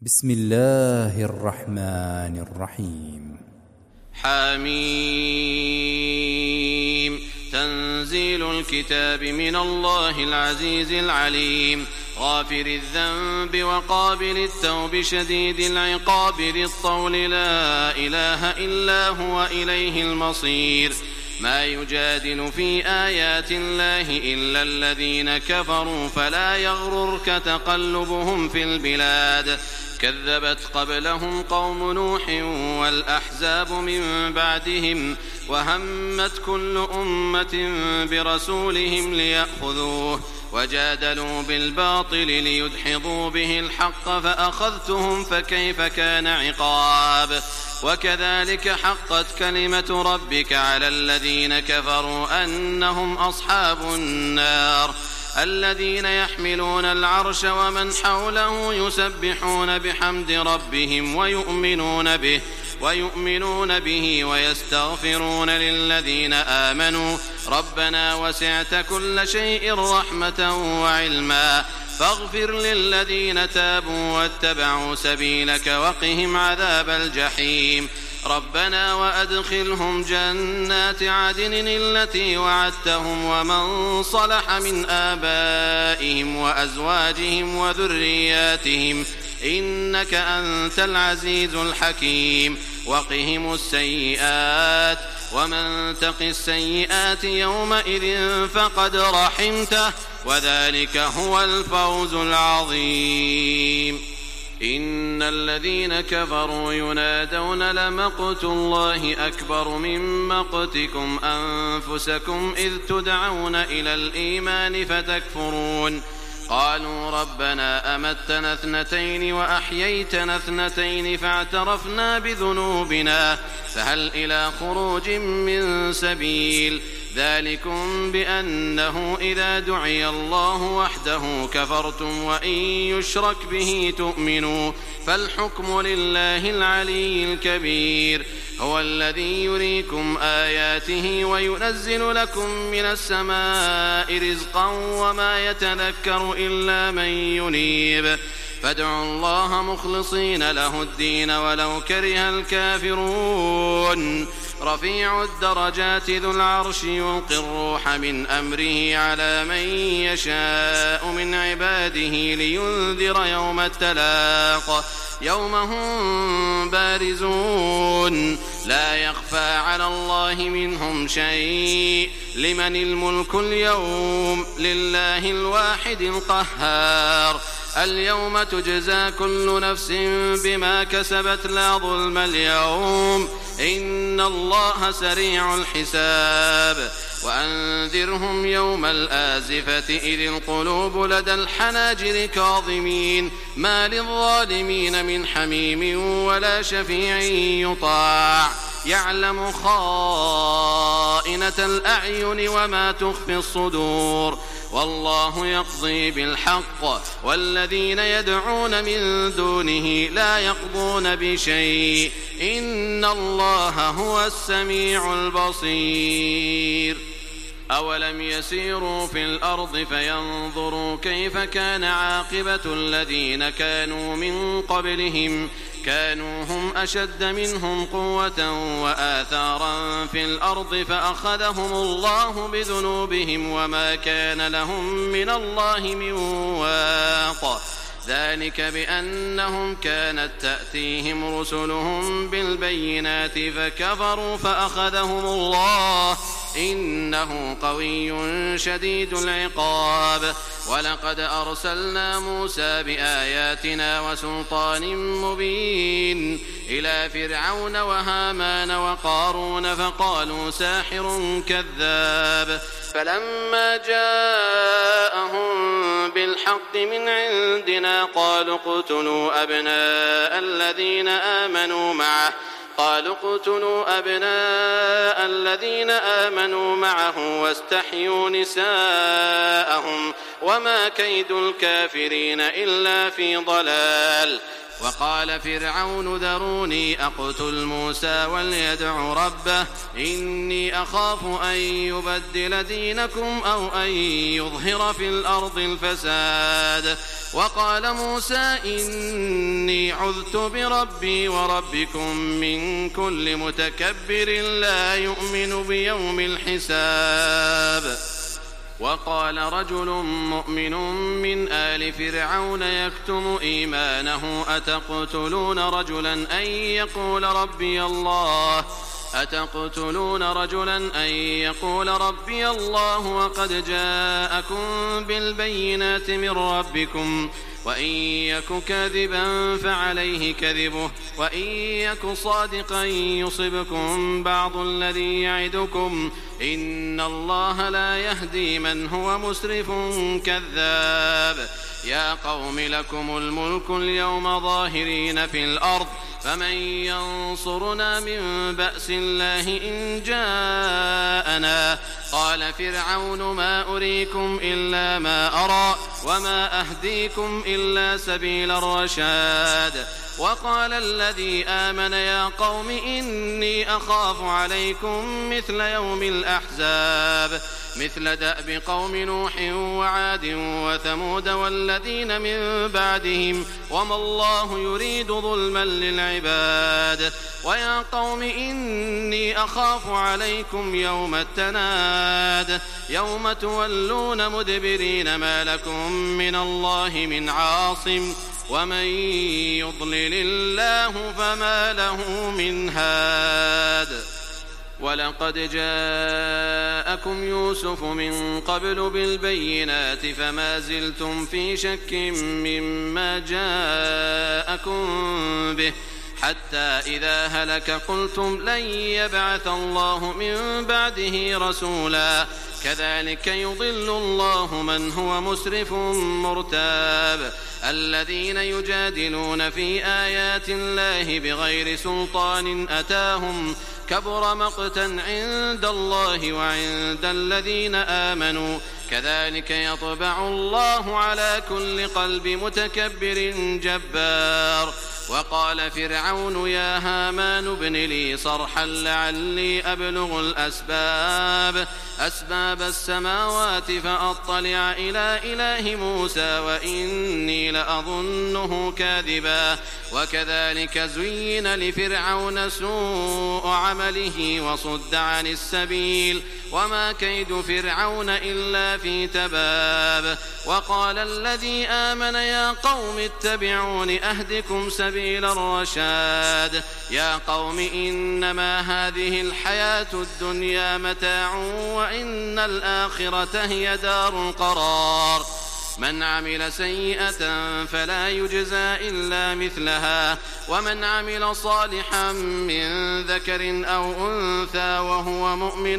بسم الله الرحمن الرحيم. حميم. تنزيل الكتاب من الله العزيز العليم، غافر الذنب وقابل التوب شديد العقاب ذي الطول، لا إله إلا هو إليه المصير. ما يجادل في آيات الله إلا الذين كفروا، فلا يغررك تقلبهم في البلاد. كذبت قبلهم قوم نوح والأحزاب من بعدهم، وهمت كل أمة برسولهم ليأخذوه، وجادلوا بالباطل ليدحضوا به الحق، فأخذتهم فكيف كان عقاب. وكذلك حقت كلمة ربك على الذين كفروا أنهم أصحاب النار. الذين يحملون العرش ومن حوله يسبحون بحمد ربهم ويؤمنون به ويستغفرون للذين آمنوا ربنا وسعت كل شيء رحمة وعلما، فاغفر للذين تابوا واتبعوا سبيلك وقهم عذاب الجحيم. ربنا وأدخلهم جنات عدن التي وعدتهم ومن صلح من آبائهم وأزواجهم وذرياتهم، إنك أنت العزيز الحكيم. وقهم السيئات، ومن تق السيئات يومئذ فقد رحمته، وذلك هو الفوز العظيم. إن الذين كفروا ينادون لمقت الله أكبر من مقتكم أنفسكم إذ تدعون إلى الإيمان فتكفرون. قالوا ربنا أمتنا اثنتين وأحييتنا اثنتين فاعترفنا بذنوبنا فهل إلى خروج من سبيل. ذلكم بأنه إذا دعي الله وحده كفرتم وإن يشرك به تؤمنوا، فالحكم لله العلي الكبير. هو الذي يريكم آياته وينزل لكم من السماء رزقا وما يتذكر إلا من ينيب، فادعوا الله مخلصين له الدين ولو كره الكافرون. رفيع الدرجات ذو العرش يلقي الروح من أمره على من يشاء من عباده لينذر يوم التلاق، يوم هم بارزون لا يخفى على الله منهم شيء. لمن الملك اليوم؟ لله الواحد القهار. اليوم تجزى كل نفس بما كسبت لا ظلم اليوم، إن الله سريع الحساب. وأنذرهم يوم الآزفة إذ القلوب لدى الحناجر كاظمين، ما للظالمين من حميم ولا شفيع يطاع. يعلم خائنة الأعين وما تخفي الصدور، والله يقضي بالحق، والذين يدعون من دونه لا يقضون بشيء، إن الله هو السميع البصير. أولم يسيروا في الأرض فينظروا كيف كان عاقبة الذين كانوا من قبلهم، كانوا هم أشد منهم قوة وآثارا في الأرض فأخذهم الله بذنوبهم وما كان لهم من الله من واق. ذلك بأنهم كانت تأتيهم رسلهم بالبينات فكفروا فأخذهم الله، إنه قوي شديد العقاب. ولقد أرسلنا موسى بآياتنا وسلطان مبين إلى فرعون وهامان وقارون فقالوا ساحر كذاب، فلما جاءهم بالحق من عندنا قالوا اقتلوا أبناء الذين آمنوا معه واستحيوا نساءهم، وما كيد الكافرين إلا في ضلال. وقال فرعون ذروني أقتل موسى وليدع ربه إني أخاف أن يبدل دينكم أو أن يظهر في الأرض الفساد. وقال موسى إني عذت بربي وربكم من كل متكبر لا يؤمن بيوم الحساب. وقال رجل مؤمن من آل فرعون يكتم إيمانه أتقتلون رجلا أن يقول ربي الله وقد جاءكم بالبينات من ربكم وإن يك كاذبا فعليه كذبه وإن يك صادقا يصبكم بعض الذي يعدكم إن الله لا يهدي من هو مسرف كذاب. يا قوم لكم الملك اليوم ظاهرين في الأرض فمن ينصرنا من بأس الله إن جاءنا. قال فرعون ما أريكم إلا ما أرى وما أهديكم إلا سبيل الرشاد. وقال الذي آمن يا قوم إني أخاف عليكم مثل يوم الأحزاب مثل دأب قوم نوح وعاد وثمود والذين من بعدهم وما الله يريد ظلما للعباد. ويا قوم إني أخاف عليكم يوم التناد يوم تولون مدبرين ما لكم من الله من عاصم ومن يضلل الله فما له من هاد. ولقد جاءكم يوسف من قبل بالبينات فما زلتم في شك مما جاءكم به حتى إذا هلك قلتم لن يبعث الله من بعده رسولا كذلك يضل الله من هو مسرف مرتاب. الذين يجادلون في آيات الله بغير سلطان أتاهم كبر مقتا عند الله وعند الذين آمنوا كذلك يطبع الله على كل قلب متكبر جبار. وقال فرعون يا هامان ابن لي صرحا لعلي أبلغ أسباب السماوات فأطلع إلى إله موسى وإني لأظنه كاذبا. وكذلك زين لفرعون سوء عمله وصد عن السبيل وما كيد فرعون إلا في تباب. وقال الذي آمن يا قوم اتبعون أهدكم سبيل الرشاد. يا قوم إنما هذه الحياة الدنيا متاع وإن الآخرة هي دار القرار. من عمل سيئة فلا يجزى إلا مثلها ومن عمل صالحا من ذكر أو أنثى وهو مؤمن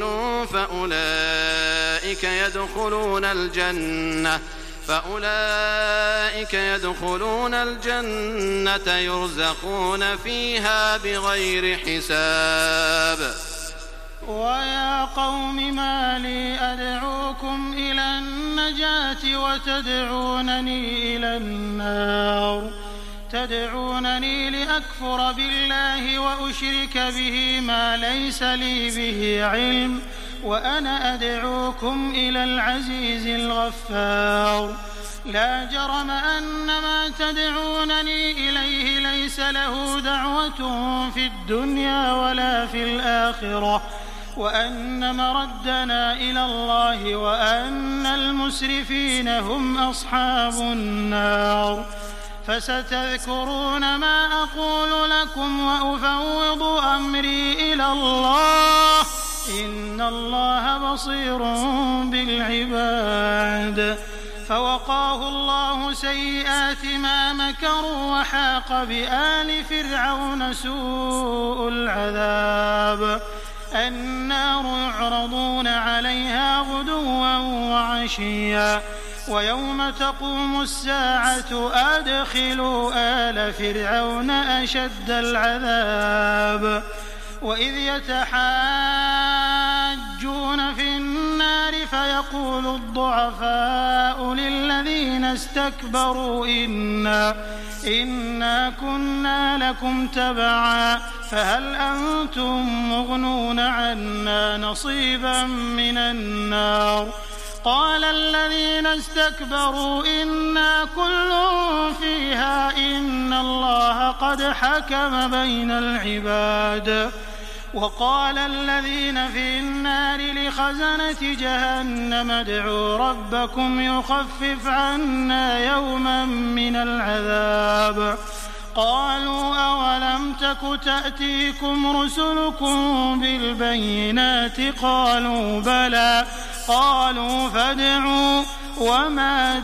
فأولئك يدخلون الجنة يرزقون فيها بغير حساب. ويا قوم ما لي أدعوكم إلى النجاة وتدعونني إلى النار تدعونني لأكفر بالله وأشرك به ما ليس لي به علم وأنا أدعوكم إلى العزيز الغفار. لا جرم أن ما تدعونني إليه ليس له دعوة في الدنيا ولا في الآخرة وأن مردنا إلى الله وأن المسرفين هم أصحاب النار. فستذكرون ما أقول لكم وأفوض أمري إلى الله إن الله بصير بالعباد. فوقاه الله سيئات ما مكروا وحاق بآل فرعون سوء العذاب. النار يعرضون عليها غدوا وعشيا ويوم تقوم الساعة أدخلوا آل فرعون أشد العذاب. وإذ يتحاجون في النار فيقول الضعفاء للذين استكبروا إنا كنا لكم تبعا فهل أنتم مغنون عنا نصيبا من النار قال الذين استكبروا إنا كل فيها إن الله قد حكم بين العباد وقال الذين في النار لخزنة جهنم ادعوا ربكم يخفف عنا يوما من العذاب قالوا أولم تك تأتيكم رسلكم بالبينات قالوا بلى قالوا فادعوا وما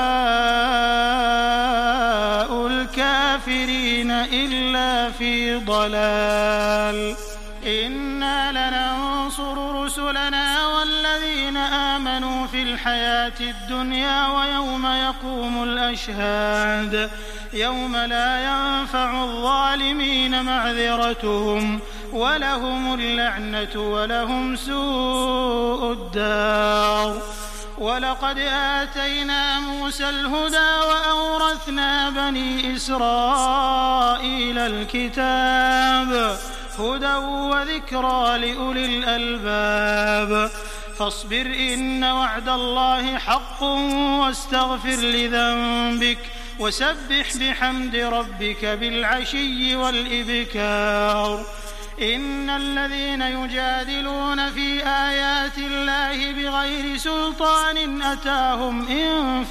دعاء الكافرين إلا في ضلال إنا لننصر رسلنا والذين آمنوا في الحياة الدنيا ويوم يقوم الأشهاد يوم لا ينفع الظالمين معذرتهم ولهم اللعنة ولهم سوء الدار ولقد آتينا موسى الهدى وأورثنا بني إسرائيل الكتاب هدى وذكرى لأولي الألباب فاصبر إن وعد الله حق واستغفر لذنبك وسبح بحمد ربك بالعشي والإبكار إن الذين يجادلون في آيات الله بغير سلطان أتاهم إن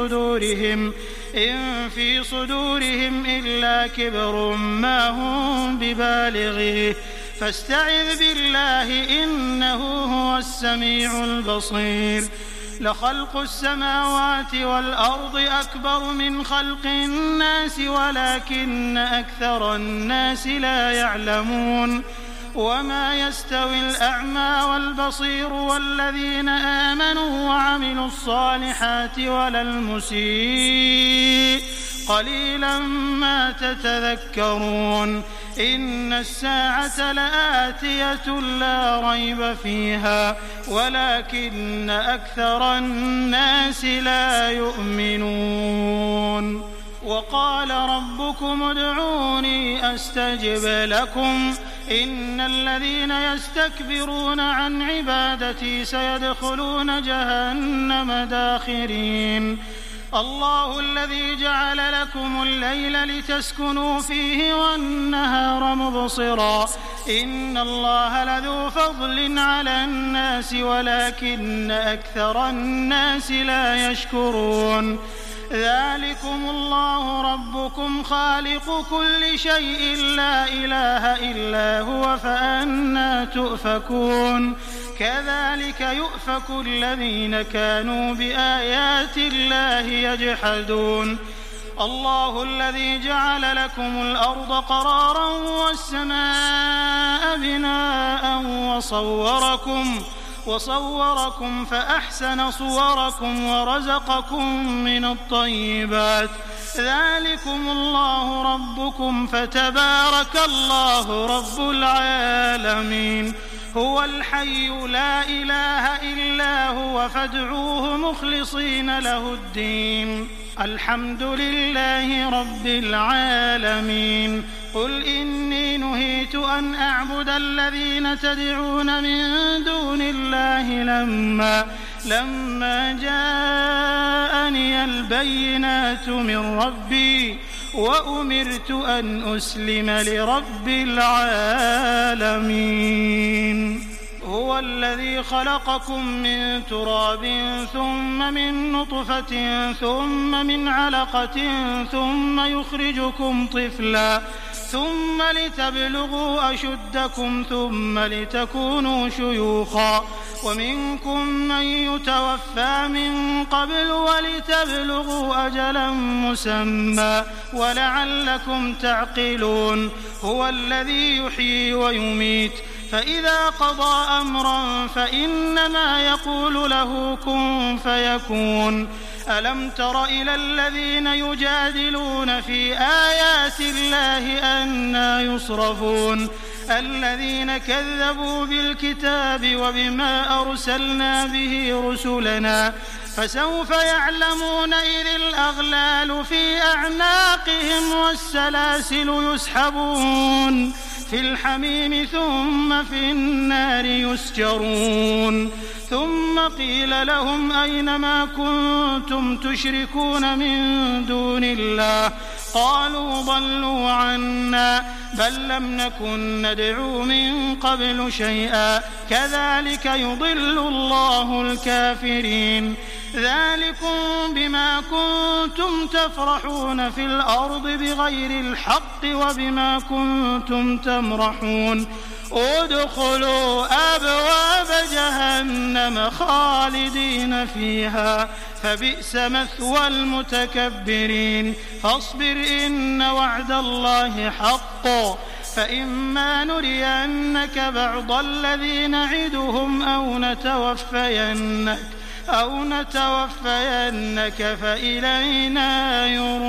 في صدورهم إلا كبر ما هم ببالغيه فاستعذ بالله إنه هو السميع البصير لخلق السماوات والأرض أكبر من خلق الناس ولكن أكثر الناس لا يعلمون وما يستوي الأعمى والبصير والذين آمنوا وعملوا الصالحات ولا المسيء قليلا ما تتذكرون إن الساعة لآتية لا ريب فيها ولكن أكثر الناس لا يؤمنون وقال ربكم ادعوني أستجب لكم إن الذين يستكبرون عن عبادتي سيدخلون جهنم داخرين الله الذي جعل لكم الليل لتسكنوا فيه والنهار مبصرا إن الله لذو فضل على الناس ولكن أكثر الناس لا يشكرون ذلكم الله ربكم خالق كل شيء لا إله إلا هو فأنى تؤفكون كذلك يؤفك الذين كانوا بآيات الله يجحدون الله الذي جعل لكم الأرض قرارا والسماء بناء وصوركم فأحسن صوركم ورزقكم من الطيبات ذلكم الله ربكم فتبارك الله رب العالمين هو الحي لا إله إلا هو فادعوه مخلصين له الدين الحمد لله رب العالمين قل إني نهيت أن أعبد الذين تدعون من دون الله لما جاءني البينات من ربي وأمرت أن أسلم لرب العالمين هو الذي خلقكم من تراب ثم من نطفة ثم من علقة ثم يخرجكم طفلا ثم لتبلغوا أشدكم ثم لتكونوا شيوخا ومنكم من يتوفى من قبل ولتبلغوا أجلا مسمى ولعلكم تعقلون هو الذي يحيي ويميت فإذا قضى أمرا فإنما يقول له كن فيكون ألم تر إلى الذين يجادلون في آيات الله أنى يصرفون الذين كذبوا بالكتاب وبما أرسلنا به رسلنا فسوف يعلمون إذ الأغلال في أعناقهم والسلاسل يسحبون في الحميم ثم في النار يسجرون ثم قيل لهم أين ما كنتم تشركون من دون الله قالوا ضلوا عنا بل لم نكن ندعو من قبل شيئا كذلك يضل الله الكافرين ذلكم بما كنتم تفرحون في الأرض بغير الحق وبما كنتم تمرحون ادخلوا أبواب جهنم خالدين فيها فبئس مثوى المتكبرين فاصبر إن وعد الله حق فإما نرينك بعض الذي نعدهم أو نتوفينك فإلينا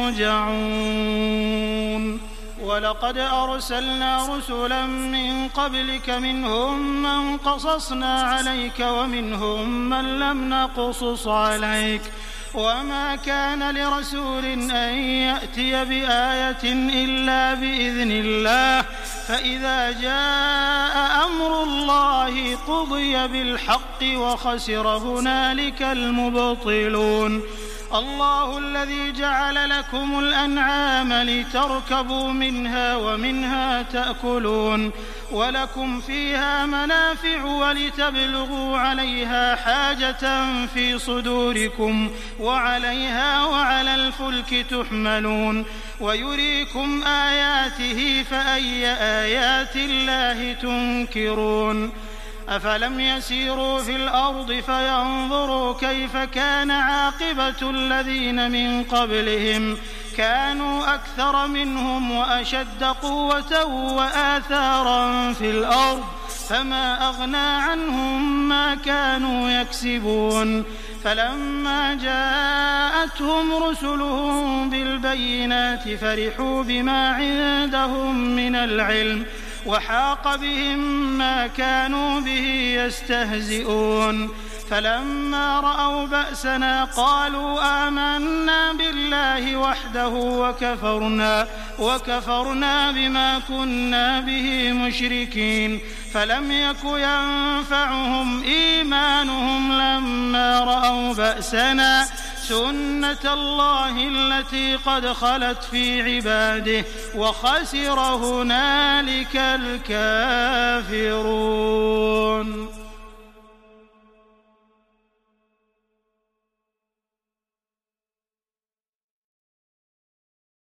يرجعون ولقد أرسلنا رسلا من قبلك منهم من قصصنا عليك ومنهم من لم نقصص عليك وما كان لرسول أن يأتي بآية إلا بإذن الله فإذا جاء أمر الله قضي بالحق وخسر هنالك المبطلون الله الذي جعل لكم الأنعام لتركبوا منها ومنها تأكلون ولكم فيها منافع ولتبلغوا عليها حاجة في صدوركم وعليها وعلى الفلك تحملون ويريكم آياته فأي آيات الله تنكرون أفلم يسيروا في الأرض فينظروا كيف كان عاقبة الذين من قبلهم كانوا أكثر منهم وأشد قوة وآثارا في الأرض فما أغنى عنهم ما كانوا يكسبون فلما جاءتهم رسلهم بالبينات فرحوا بما عندهم من العلم وحاق بهم ما كانوا به يستهزئون فلما رأوا بأسنا قالوا آمنا بالله وحده وكفرنا بما كنا به مشركين فلم يك ينفعهم إيمانهم لما رأوا بأسنا سنة الله التي قد خلت في عباده وخسر هنالك الكافرون